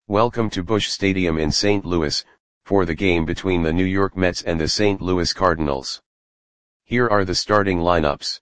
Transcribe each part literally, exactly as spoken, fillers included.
Welcome to Busch Stadium in Saint Louis, for the game between the New York Mets and the Saint Louis Cardinals. Here are the starting lineups.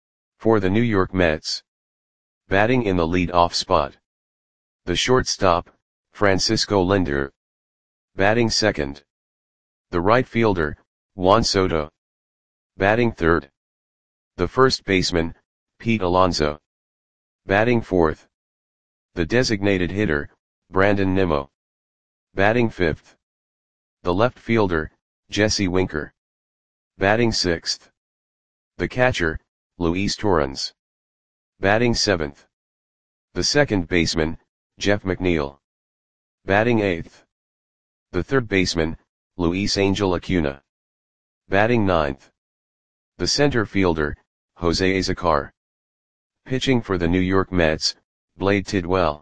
For the New York Mets. Batting in the lead-off spot. The shortstop, Francisco Lindor. Batting second. The right fielder, Juan Soto. Batting third. The first baseman, Pete Alonso. Batting fourth. The designated hitter, Brandon Nimmo. Batting fifth. The left fielder, Jesse Winker. Batting sixth. The catcher, Luis Torrens. Batting seventh. The second baseman, Jeff McNeil. Batting eighth. The third baseman, Luis Angel Acuna. Batting ninth. The center fielder, Jose Azocar. Pitching for the New York Mets, Blade Tidwell.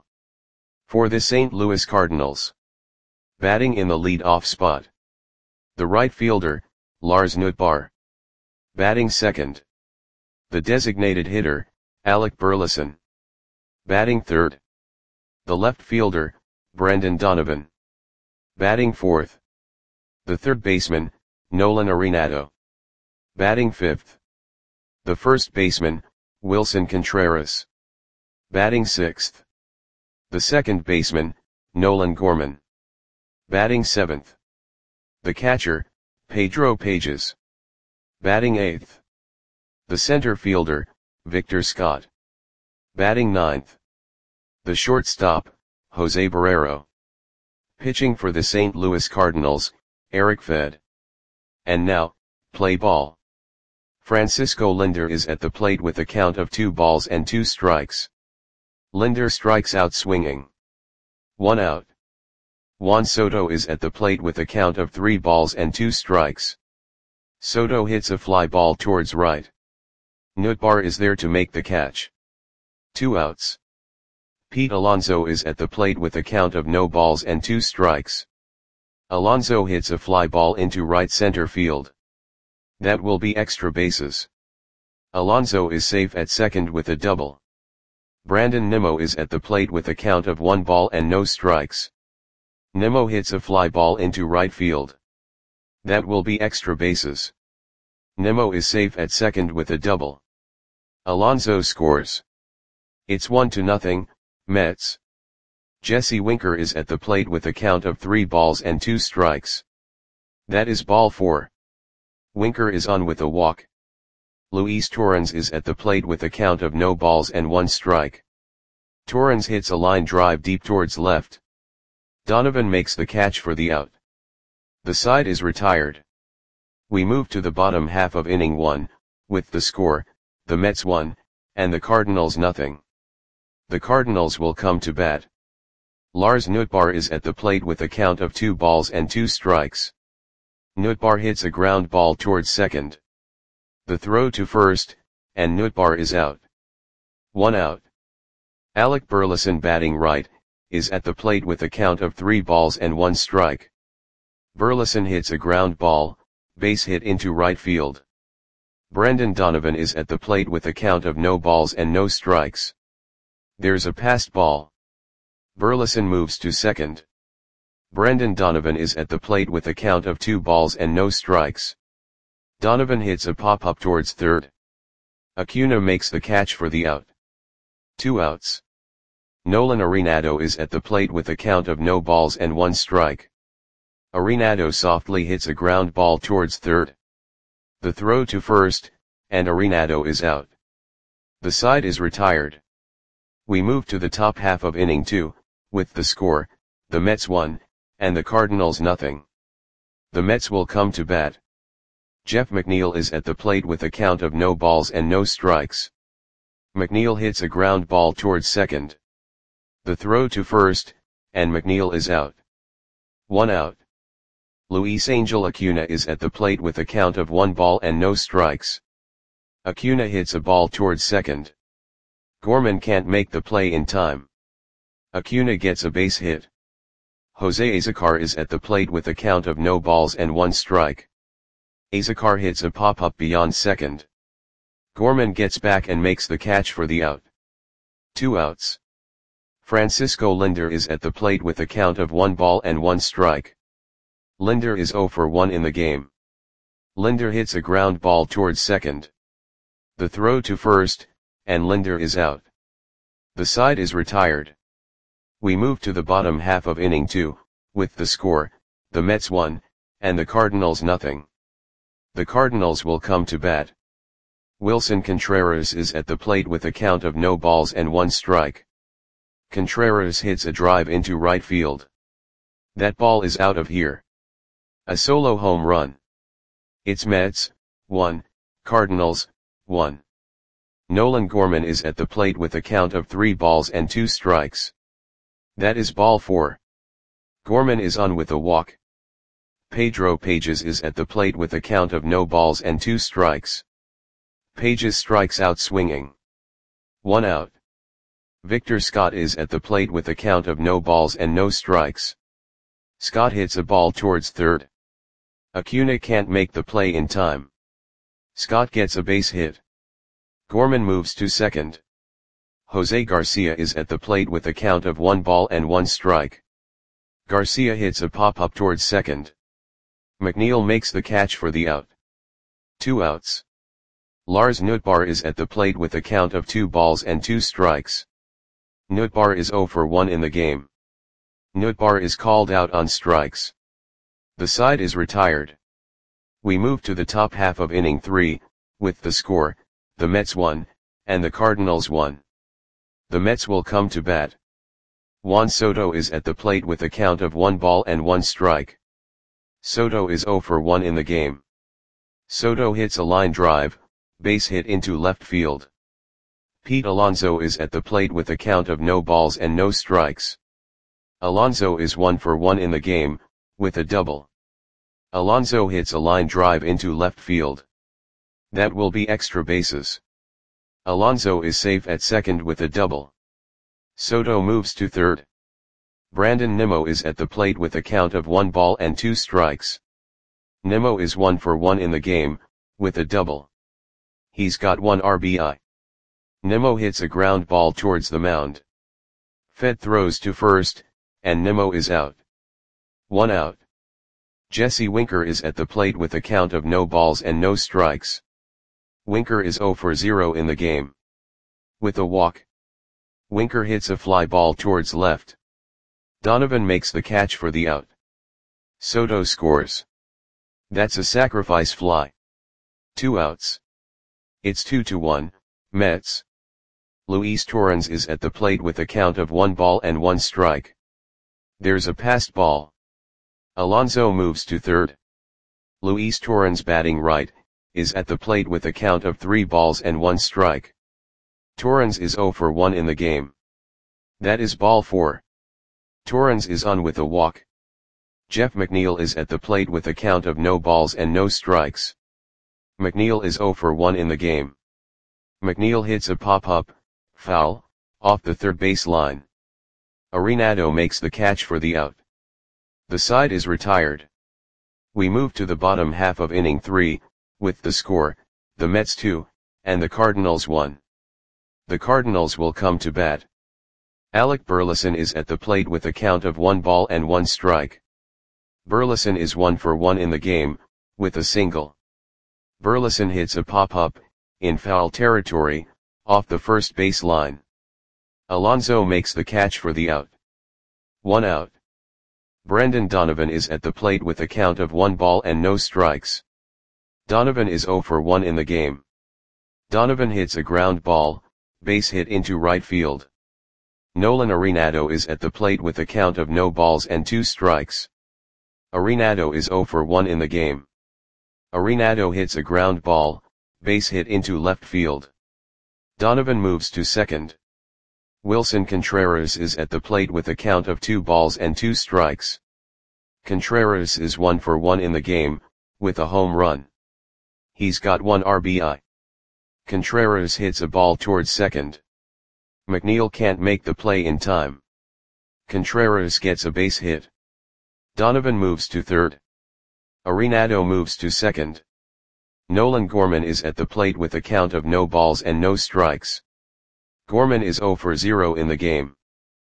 For the Saint Louis Cardinals. Batting in the lead-off spot. The right fielder, Lars Nootbaar. Batting second. The designated hitter, Alec Burleson. Batting third. The left fielder, Brendan Donovan. Batting fourth. The third baseman, Nolan Arenado. Batting fifth. The first baseman, Wilson Contreras. Batting sixth. The second baseman, Nolan Gorman. Batting seventh. The catcher, Pedro Pages. Batting eighth. The center fielder, Victor Scott. Batting ninth. The shortstop, Jose Barrero. Pitching for the Saint Louis Cardinals, Eric Fed. And now, play ball. Francisco Lindor is at the plate with a count of two balls and two strikes. Lindor strikes out swinging. One out. Juan Soto is at the plate with a count of three balls and two strikes. Soto hits a fly ball towards right. Nootbaar is there to make the catch. Two outs. Pete Alonso is at the plate with a count of no balls and two strikes. Alonso hits a fly ball into right center field. That will be extra bases. Alonso is safe at second with a double. Brandon Nimmo is at the plate with a count of one ball and no strikes. Nimmo hits a fly ball into right field. That will be extra bases. Nimmo is safe at second with a double. Alonso scores. It's one to nothing, Mets. Jesse Winker is at the plate with a count of three balls and two strikes. That is ball four. Winker is on with a walk. Luis Torrens is at the plate with a count of no balls and one strike. Torrens hits a line drive deep towards left. Donovan makes the catch for the out. The side is retired. We move to the bottom half of inning one, with the score, the Mets one, and the Cardinals nothing. The Cardinals will come to bat. Lars Nootbaar is at the plate with a count of two balls and two strikes. Nootbaar hits a ground ball towards second. The throw to first, and Nootbaar is out. One out. Alec Burleson batting right, is at the plate with a count of three balls and one strike. Burleson hits a ground ball, base hit into right field. Brendan Donovan is at the plate with a count of no balls and no strikes. There's a passed ball. Burleson moves to second. Brendan Donovan is at the plate with a count of two balls and no strikes. Donovan hits a pop-up towards third. Acuna makes the catch for the out. Two outs. Nolan Arenado is at the plate with a count of no balls and one strike. Arenado softly hits a ground ball towards third. The throw to first, and Arenado is out. The side is retired. We move to the top half of inning two, with the score, the Mets one, and the Cardinals nothing. The Mets will come to bat. Jeff McNeil is at the plate with a count of no balls and no strikes. McNeil hits a ground ball towards second. The throw to first, and McNeil is out. One out. Luis Angel Acuna is at the plate with a count of one ball and no strikes. Acuna hits a ball towards second. Gorman can't make the play in time. Acuna gets a base hit. Jose Azocar is at the plate with a count of no balls and one strike. Azocar hits a pop-up beyond second. Gorman gets back and makes the catch for the out. Two outs. Francisco Lindor is at the plate with a count of one ball and one strike. Lindor is zero for one in the game. Lindor hits a ground ball towards second. The throw to first, and Lindor is out. The side is retired. We move to the bottom half of inning two, with the score, the Mets one, and the Cardinals nothing. The Cardinals will come to bat. Wilson Contreras is at the plate with a count of no balls and one strike. Contreras hits a drive into right field. That ball is out of here. A solo home run. It's Mets, one, Cardinals, one. Nolan Gorman is at the plate with a count of three balls and two strikes. That is ball four. Gorman is on with a walk. Pedro Pages is at the plate with a count of no balls and two strikes. Pages strikes out swinging. One out. Victor Scott is at the plate with a count of no balls and no strikes. Scott hits a ball towards third. Acuna can't make the play in time. Scott gets a base hit. Gorman moves to second. Jose Garcia is at the plate with a count of one ball and one strike. Garcia hits a pop-up towards second. McNeil makes the catch for the out. Two outs. Lars Nootbaar is at the plate with a count of two balls and two strikes. Nootbaar is zero for one in the game. Nootbaar is called out on strikes. The side is retired. We move to the top half of inning three, with the score, the Mets one, and the Cardinals one. The Mets will come to bat. Juan Soto is at the plate with a count of one ball and one strike. Soto is zero for one in the game. Soto hits a line drive, base hit into left field. Pete Alonso is at the plate with a count of no balls and no strikes. Alonso is one for one in the game, with a double. Alonso hits a line drive into left field. That will be extra bases. Alonso is safe at second with a double. Soto moves to third. Brandon Nimmo is at the plate with a count of one ball and two strikes. Nimmo is one for one in the game, with a double. He's got one R B I. Nimmo hits a ground ball towards the mound. Fed throws to first, and Nimmo is out. One out. Jesse Winker is at the plate with a count of no balls and no strikes. Winker is zero for zero in the game. With a walk. Winker hits a fly ball towards left. Donovan makes the catch for the out. Soto scores. That's a sacrifice fly. Two outs. It's two to one, Mets. Luis Torrens is at the plate with a count of one ball and one strike. There's a passed ball. Alonso moves to third. Luis Torrens, batting right, is at the plate with a count of three balls and one strike. Torrens is zero for one in the game. That is ball four. Torrens is on with a walk. Jeff McNeil is at the plate with a count of no balls and no strikes. McNeil is zero for one in the game. McNeil hits a pop-up, foul, off the third base line. Arenado makes the catch for the out. The side is retired. We move to the bottom half of inning three, with the score, the Mets two, and the Cardinals one. The Cardinals will come to bat. Alec Burleson is at the plate with a count of one ball and one strike. Burleson is one for one in the game, with a single. Burleson hits a pop-up, in foul territory, off the first base line. Alonso makes the catch for the out. One out. Brendan Donovan is at the plate with a count of one ball and no strikes. Donovan is zero for one in the game. Donovan hits a ground ball, base hit into right field. Nolan Arenado is at the plate with a count of no balls and two strikes. Arenado is zero for one in the game. Arenado hits a ground ball, base hit into left field. Donovan moves to second. Wilson Contreras is at the plate with a count of two balls and two strikes. Contreras is one for one in the game, with a home run. He's got one R B I. Contreras hits a ball towards second. McNeil can't make the play in time. Contreras gets a base hit. Donovan moves to third. Arenado moves to second. Nolan Gorman is at the plate with a count of no balls and no strikes. Gorman is zero for zero in the game.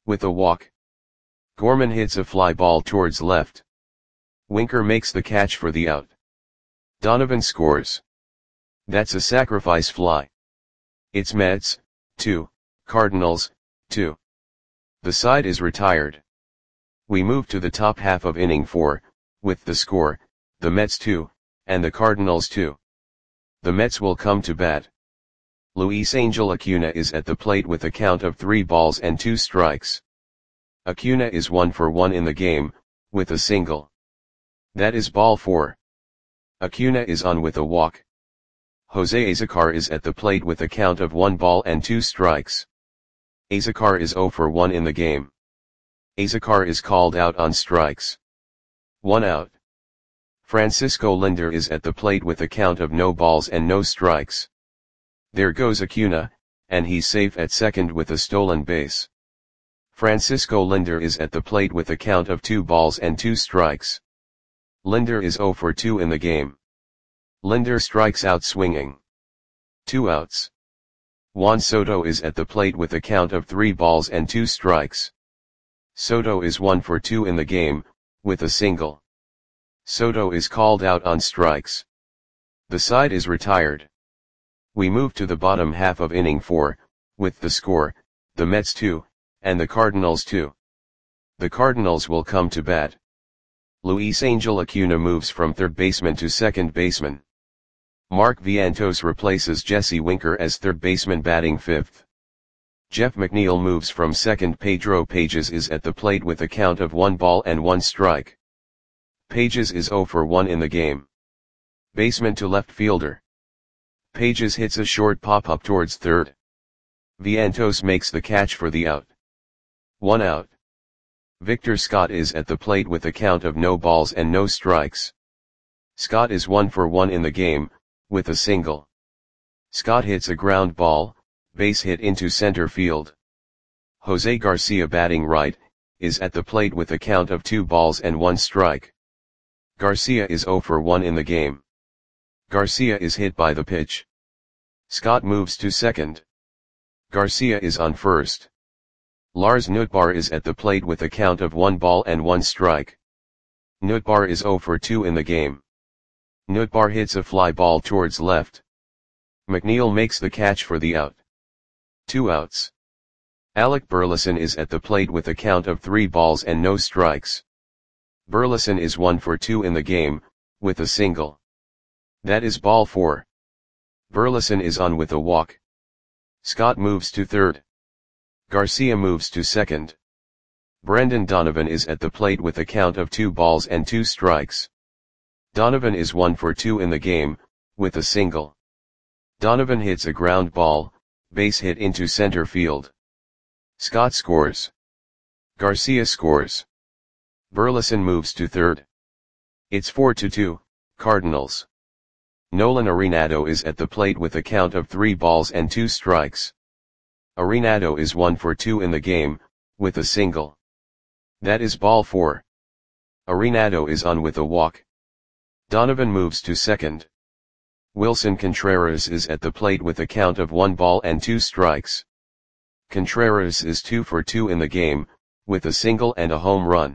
With a walk. Gorman hits a fly ball towards left. Winker makes the catch for the out. Donovan scores. That's a sacrifice fly. It's Mets, two, Cardinals, two. The side is retired. We move to the top half of inning four, with the score, the Mets two, and the Cardinals two. The Mets will come to bat. Luis Angel Acuna is at the plate with a count of three balls and two strikes. Acuna is one for one in the game, with a single. That is ball four. Acuna is on with a walk. Jose Azocar is at the plate with a count of one ball and two strikes. Azocar is zero for one in the game. Azocar is called out on strikes. One out. Francisco Lindor is at the plate with a count of no balls and no strikes. There goes Acuna, and he's safe at second with a stolen base. Francisco Lindor is at the plate with a count of two balls and two strikes. Lindor is zero for two in the game. Lindor strikes out swinging. Two outs. Juan Soto is at the plate with a count of three balls and two strikes. Soto is one for two in the game, with a single. Soto is called out on strikes. The side is retired. We move to the bottom half of inning four, with the score, the Mets two, and the Cardinals two. The Cardinals will come to bat. Luis Angel Acuna moves from third baseman to second baseman. Mark Vientos replaces Jesse Winker as third baseman batting fifth. Jeff McNeil moves from second. Pedro Pages is at the plate with a count of one ball and one strike. Pages is zero for one in the game. Baseman to left fielder. Pages hits a short pop-up towards third. Vientos makes the catch for the out. One out. Victor Scott is at the plate with a count of no balls and no strikes. Scott is one for one in the game, with a single. Scott hits a ground ball, base hit into center field. Jose Garcia batting right, is at the plate with a count of two balls and one strike. Garcia is zero for one in the game. Garcia is hit by the pitch. Scott moves to second. Garcia is on first. Lars Nootbaar is at the plate with a count of one ball and one strike. Nootbaar is zero for two in the game. Nootbaar hits a fly ball towards left. McNeil makes the catch for the out. Two outs. Alec Burleson is at the plate with a count of three balls and no strikes. Burleson is one for two in the game, with a single. That is ball four. Burleson is on with a walk. Scott moves to third. Garcia moves to second. Brendan Donovan is at the plate with a count of two balls and two strikes. Donovan is one for two in the game, with a single. Donovan hits a ground ball, base hit into center field. Scott scores. Garcia scores. Burleson moves to third. It's four to two, Cardinals. Nolan Arenado is at the plate with a count of three balls and two strikes. Arenado is one for two in the game, with a single. That is ball four. Arenado is on with a walk. Donovan moves to second. Wilson Contreras is at the plate with a count of one ball and two strikes. Contreras is two for two in the game, with a single and a home run.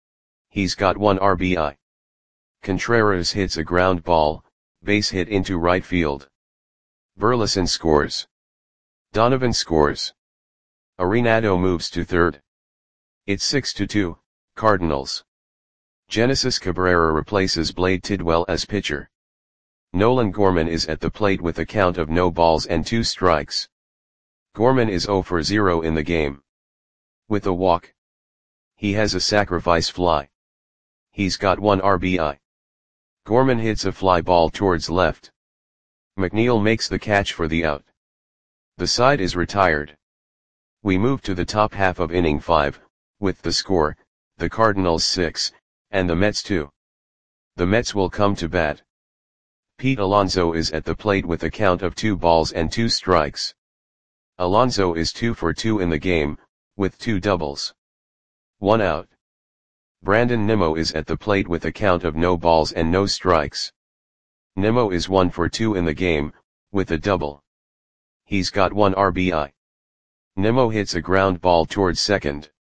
He's got one R B I. Contreras hits a ground ball, base hit into right field. Burleson scores. Donovan scores. Arenado moves to third. It's six to two, Cardinals. Genesis Cabrera replaces Blade Tidwell as pitcher. Nolan Gorman is at the plate with a count of no balls and two strikes. Gorman is zero for zero in the game. With a walk. He has a sacrifice fly. He's got one R B I. Gorman hits a fly ball towards left. McNeil makes the catch for the out. The side is retired. We move to the top half of inning five, with the score, the Cardinals six, and the Mets two. The Mets will come to bat. Pete Alonso is at the plate with a count of two balls and two strikes. Alonso is two for two in the game, with two doubles. One out. Brandon Nimmo is at the plate with a count of no balls and no strikes. Nimmo is one for two in the game, with a double. He's got one R B I. Nimmo hits a ground ball towards second.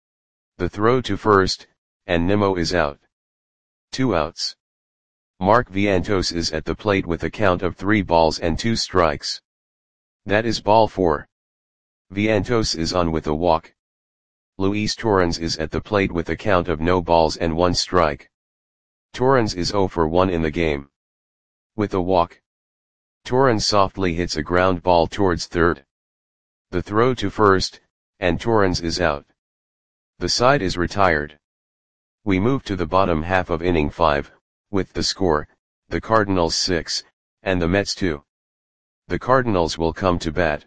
The throw to first, and Nimmo is out. Two outs. Mark Vientos is at the plate with a count of three balls and two strikes. That is ball four. Vientos is on with a walk. Luis Torrens is at the plate with a count of no balls and one strike. Torrens is oh for one in the game. With a walk, Torrens softly hits a ground ball towards third. The throw to first, and Torrens is out. The side is retired. We move to the bottom half of inning five, with the score, the Cardinals six, and the Mets two. The Cardinals will come to bat.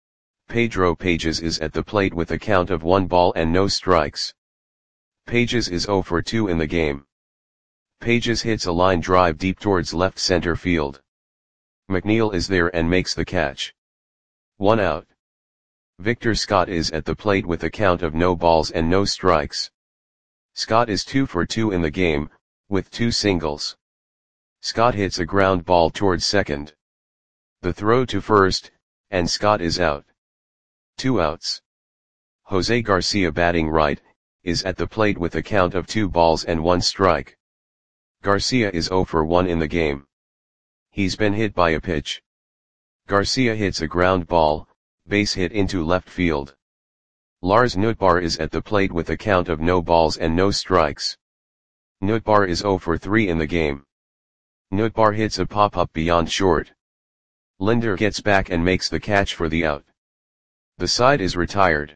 Pedro Pages is at the plate with a count of one ball and no strikes. Pages is oh for two in the game. Pages hits a line drive deep towards left center field. McNeil is there and makes the catch. One out. Victor Scott is at the plate with a count of no balls and no strikes. Scott is two for two in the game, with two singles. Scott hits a ground ball towards second. The throw to first, and Scott is out. Two outs. Jose Garcia, batting right, is at the plate with a count of two balls and one strike. Garcia is oh for one in the game. He's been hit by a pitch. Garcia hits a ground ball, base hit into left field. Lars Nootbaar is at the plate with a count of no balls and no strikes. Nootbaar is oh for three in the game. Nootbaar hits a pop-up beyond short. Linder gets back and makes the catch for the out. The side is retired.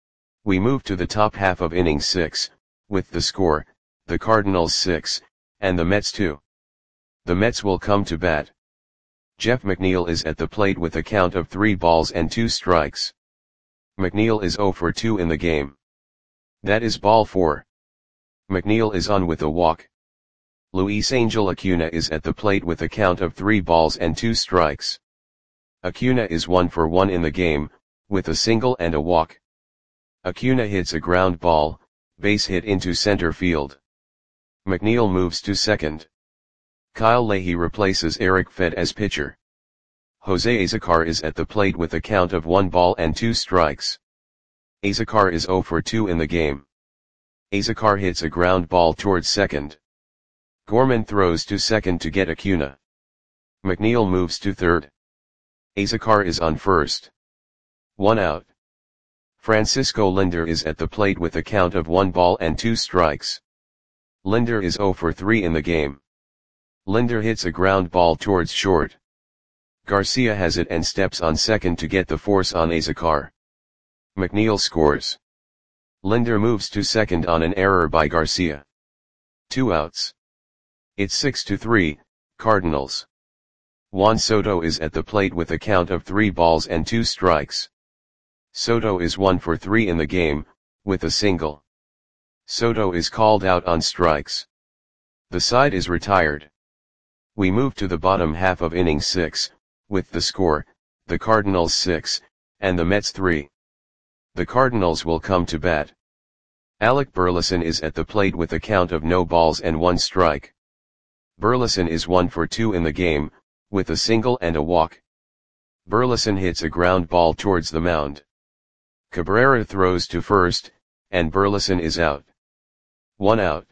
We move to the top half of inning six, with the score, the Cardinals six, and the Mets two. The Mets will come to bat. Jeff McNeil is at the plate with a count of three balls and two strikes. McNeil is oh for two in the game. That is ball four. McNeil is on with a walk. Luis Angel Acuna is at the plate with a count of three balls and two strikes. Acuna is one for one in the game, with a single and a walk. Acuna hits a ground ball, base hit into center field. McNeil moves to second. Kyle Leahy replaces Eric Fed as pitcher. Jose Azocar is at the plate with a count of one ball and two strikes. Azocar is oh for two in the game. Azocar hits a ground ball towards second. Gorman throws to second to get Acuna. McNeil moves to third. Azocar is on first. One out. Francisco Linder is at the plate with a count of one ball and two strikes. Linder is oh for three in the game. Linder hits a ground ball towards short. Garcia has it and steps on second to get the force on Azocar. McNeil scores. Linder moves to second on an error by Garcia. Two outs. It's six to three, Cardinals. Juan Soto is at the plate with a count of three balls and two strikes. Soto is one for three in the game, with a single. Soto is called out on strikes. The side is retired. We move to the bottom half of inning six, with the score, the Cardinals six, and the Mets three. The Cardinals will come to bat. Alec Burleson is at the plate with a count of no balls and one strike. Burleson is one for two in the game, with a single and a walk. Burleson hits a ground ball towards the mound. Cabrera throws to first, and Burleson is out. One out.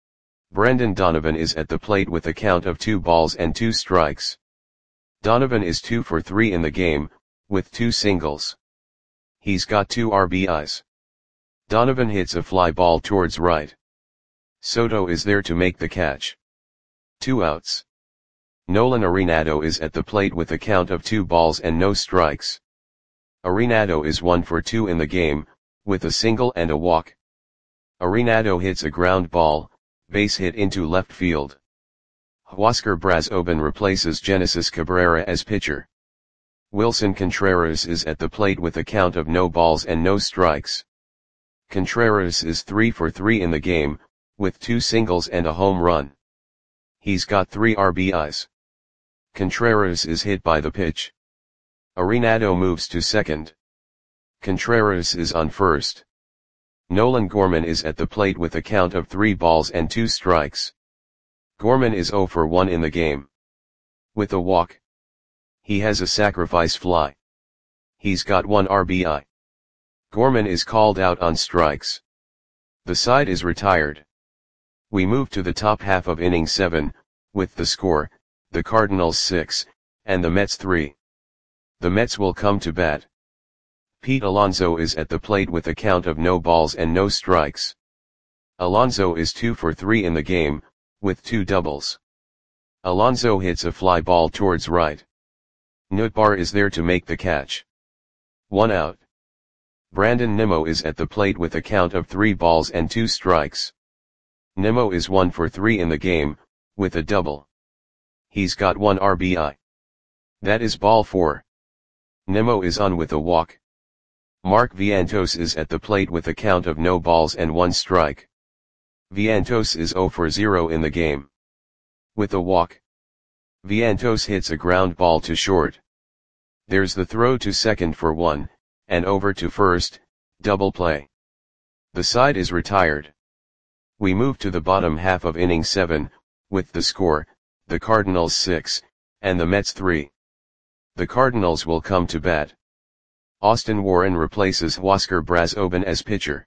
Brendan Donovan is at the plate with a count of two balls and two strikes. Donovan is two for three in the game, with two singles. He's got two R B Is. Donovan hits a fly ball towards right. Soto is there to make the catch. Two outs. Nolan Arenado is at the plate with a count of two balls and no strikes. Arenado is one for two in the game, with a single and a walk. Arenado hits a ground ball, base hit into left field. Huáscar Brazoban replaces Genesis Cabrera as pitcher. Wilson Contreras is at the plate with a count of no balls and no strikes. Contreras is three for three in the game, with two singles and a home run. He's got three R B Is. Contreras is hit by the pitch. Arenado moves to second. Contreras is on first. Nolan Gorman is at the plate with a count of three balls and two strikes. Gorman is oh for one in the game. With a walk. He has a sacrifice fly. He's got one R B I. Gorman is called out on strikes. The side is retired. We move to the top half of inning seven, with the score, the Cardinals six, and the Mets three. The Mets will come to bat. Pete Alonso is at the plate with a count of no balls and no strikes. Alonso is two for three in the game, with two doubles. Alonso hits a fly ball towards right. Nootbaar is there to make the catch. One out. Brandon Nimmo is at the plate with a count of three balls and two strikes. Nimmo is one for three in the game, with a double. He's got one R B I. That is ball four. Nimmo is on with a walk. Mark Vientos is at the plate with a count of no balls and one strike. Vientos is zero for zero in the game. With a walk. Vientos hits a ground ball to short. There's the throw to second for one, and over to first, double play. The side is retired. We move to the bottom half of inning seven, with the score, the Cardinals six, and the Mets three. The Cardinals will come to bat. Austin Warren replaces Huascar Brazoban as pitcher.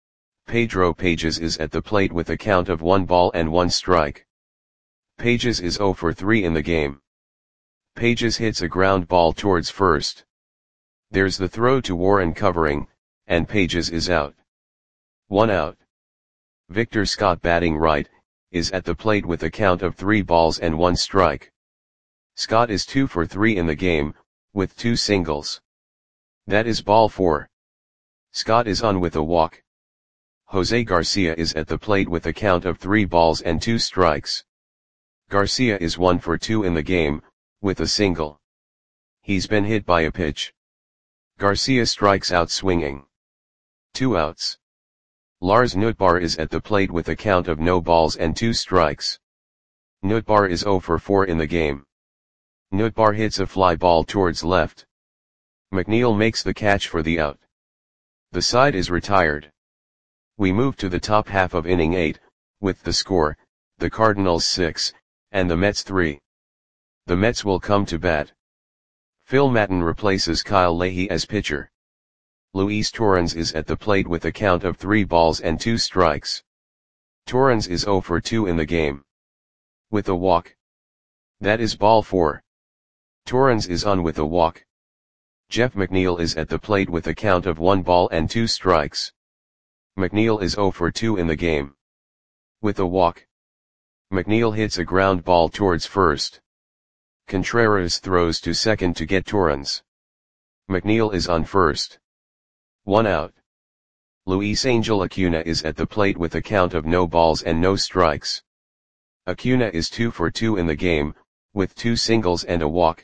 Pedro Pages is at the plate with a count of one ball and one strike. Pages is zero for three in the game. Pages hits a ground ball towards first. There's the throw to Warren covering, and Pages is out. One out. Victor Scott, batting right, is at the plate with a count of three balls and one strike. Scott is two for three in the game, with two singles. That is ball four. Scott is on with a walk. Jose Garcia is at the plate with a count of three balls and two strikes. Garcia is one for two in the game, with a single. He's been hit by a pitch. Garcia strikes out swinging. Two outs. Lars Nootbaar is at the plate with a count of no balls and two strikes. Nootbaar is zero for four in the game. Nootbaar hits a fly ball towards left. McNeil makes the catch for the out. The side is retired. We move to the top half of inning eight, with the score, the Cardinals six, and the Mets three. The Mets will come to bat. Phil Maton replaces Kyle Leahy as pitcher. Luis Torrens is at the plate with a count of three balls and two strikes. Torrens is zero for two in the game. With a walk. That is ball four. Torrens is on with a walk. Jeff McNeil is at the plate with a count of one ball and two strikes. McNeil is zero for two in the game. With a walk. McNeil hits a ground ball towards first. Contreras throws to second to get Torrens. McNeil is on first. One out. Luis Angel Acuna is at the plate with a count of no balls and no strikes. Acuna is two for two in the game, with two singles and a walk.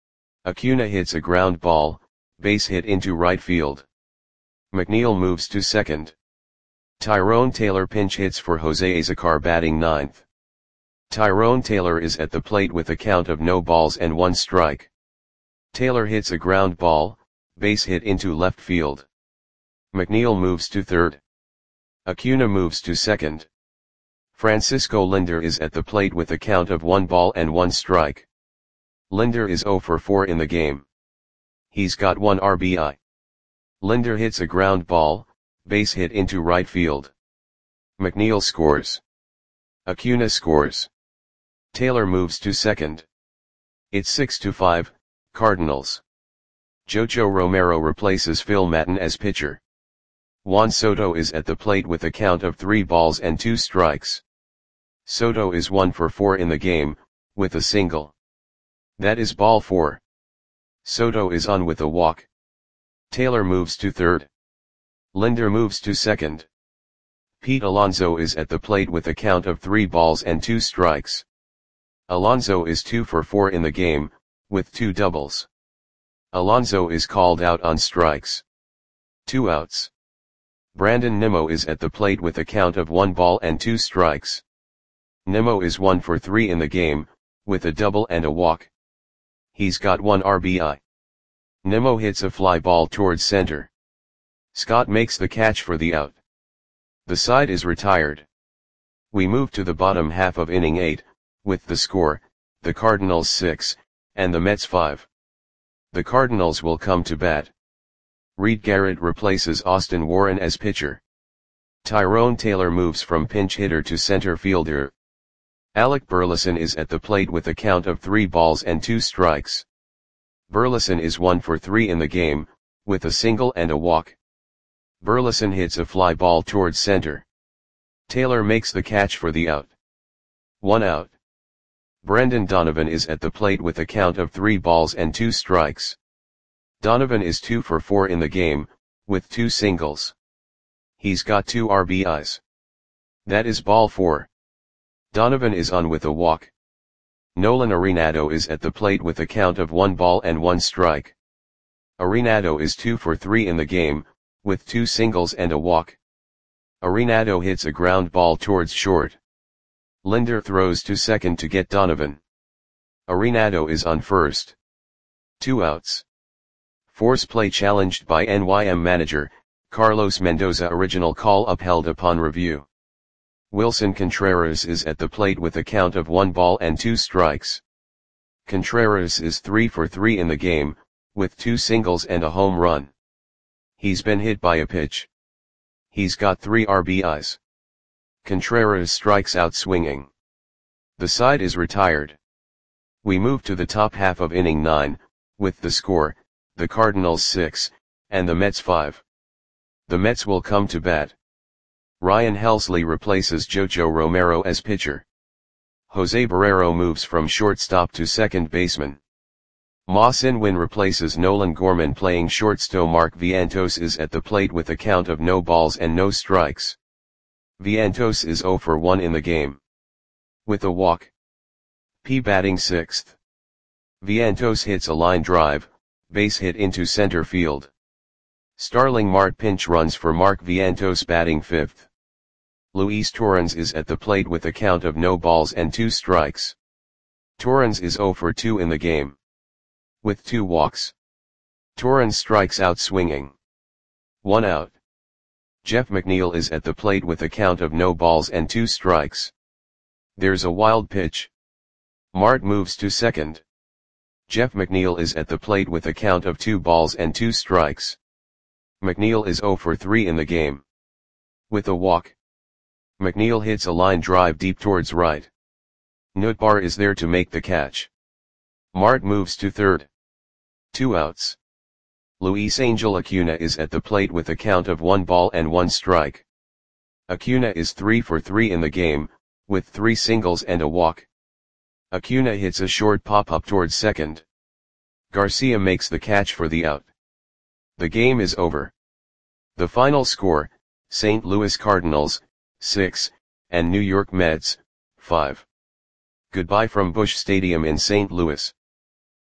Acuna hits a ground ball, base hit into right field. McNeil moves to second. Tyrone Taylor pinch hits for Jose Azocar, batting ninth. Tyrone Taylor is at the plate with a count of no balls and one strike. Taylor hits a ground ball, base hit into left field. McNeil moves to third. Acuna moves to second. Francisco Lindor is at the plate with a count of one ball and one strike. Lindor is zero for four in the game. He's got one R B I. Lindor hits a ground ball, base hit into right field. McNeil scores. Acuna scores. Taylor moves to second. It's six to five, Cardinals. Jojo Romero replaces Phil Maton as pitcher. Juan Soto is at the plate with a count of three balls and two strikes. Soto is one for four in the game, with a single. That is ball four. Soto is on with a walk. Taylor moves to third. Lindor moves to second. Pete Alonso is at the plate with a count of three balls and two strikes. Alonso is two for four in the game, with two doubles. Alonso is called out on strikes. Two outs. Brandon Nimmo is at the plate with a count of one ball and two strikes. Nimmo is one for three in the game, with a double and a walk. He's got one R B I. Nimmo hits a fly ball towards center. Scott makes the catch for the out. The side is retired. We move to the bottom half of inning eight, with the score, the Cardinals six, and the Mets five. The Cardinals will come to bat. Reed Garrett replaces Austin Warren as pitcher. Tyrone Taylor moves from pinch hitter to center fielder. Alec Burleson is at the plate with a count of three balls and two strikes. Burleson is one for three in the game, with a single and a walk. Burleson hits a fly ball towards center. Taylor makes the catch for the out. One out. Brendan Donovan is at the plate with a count of three balls and two strikes. Donovan is two for four in the game, with two singles. He's got two R B Is. That is ball four. Donovan is on with a walk. Nolan Arenado is at the plate with a count of one ball and one strike. Arenado is two for three in the game, with two singles and a walk. Arenado hits a ground ball towards short. Linder throws to second to get Donovan. Arenado is on first. Two outs. Force play challenged by N Y M manager, Carlos Mendoza. Original call upheld upon review. Wilson Contreras is at the plate with a count of one ball and two strikes. Contreras is three for three in the game, with two singles and a home run. He's been hit by a pitch. He's got three R B Is. Contreras strikes out swinging. The side is retired. We move to the top half of inning nine, with the score, the Cardinals six, and the Mets five. The Mets will come to bat. Ryan Helsley replaces Jojo Romero as pitcher. Jose Barrero moves from shortstop to second baseman. Ma Sin-win replaces Nolan Gorman playing shortstop. Mark Vientos is at the plate with a count of no balls and no strikes. Vientos is zero for one in the game. With a walk. P batting sixth. Vientos hits a line drive, base hit into center field. Starling Marte pinch runs for Mark Vientos batting fifth. Luis Torrens is at the plate with a count of no balls and two strikes. Torrens is zero for two in the game. With two walks. Torrens strikes out swinging. One out. Jeff McNeil is at the plate with a count of no balls and two strikes. There's a wild pitch. Marte moves to second. Jeff McNeil is at the plate with a count of two balls and two strikes. McNeil is zero for three in the game. With a walk. McNeil hits a line drive deep towards right. Nootbaar is there to make the catch. Marte moves to third. Two outs. Luis Angel Acuna is at the plate with a count of one ball and one strike. Acuna is three for three in the game, with three singles and a walk. Acuna hits a short pop-up towards second. Garcia makes the catch for the out. The game is over. The final score, Saint Louis Cardinals, six, and New York Mets, five. Goodbye from Busch Stadium in Saint Louis.